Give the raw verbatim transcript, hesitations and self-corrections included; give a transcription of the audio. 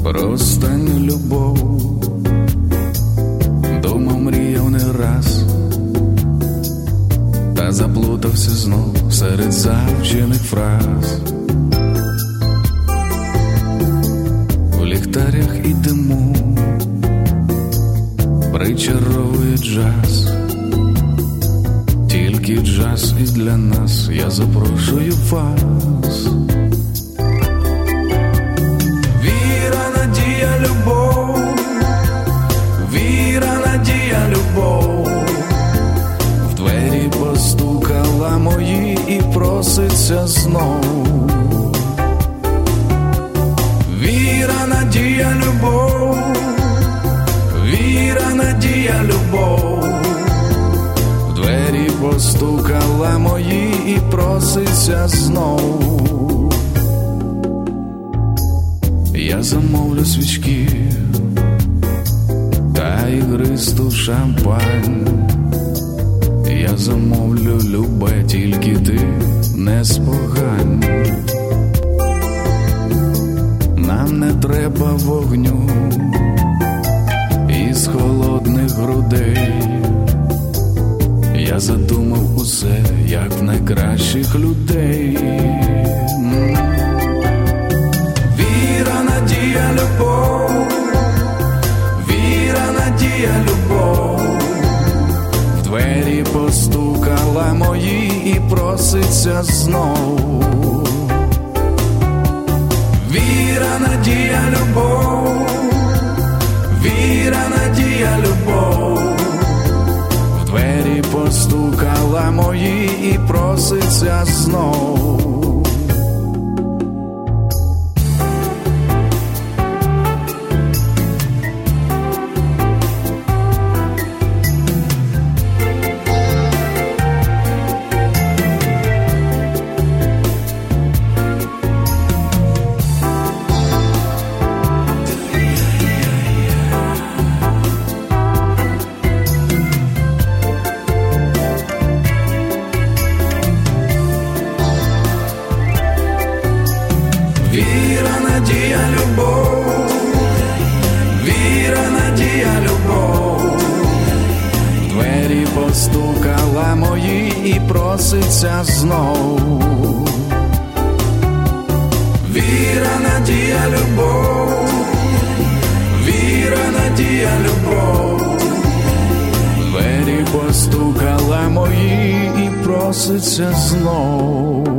Про останню любов думав, мріяв не раз, та заплутався знов серед завчених фраз. У ліхтарях і диму причаровує джаз, тільки джаз і для нас, я запрошую вас. Віра, надія, любов, віра, надія, любов, в двері постукала мої і проситься знов. Віра, надія, любов, віра, надія, любов, в двері постукала мої і проситься знов. Я замовлю свічки та ігристу шампань, я замовлю любе, тільки ти не спогань. Нам не треба вогню із холодних грудей, я задумав усе, як в найкращих людей. Віра, надія, любов, віра, надія, любов, в двері постукала мої і проситься знов. Віра, надія, любов, віра, надія, любов, в двері постукала мої і проситься знов. Віра, надія, любов, віра, надія, любов, в двері постукала мої і проситься знов. Віра, надія, любов, віра, надія, любов, в двері постукала мої і проситься знов.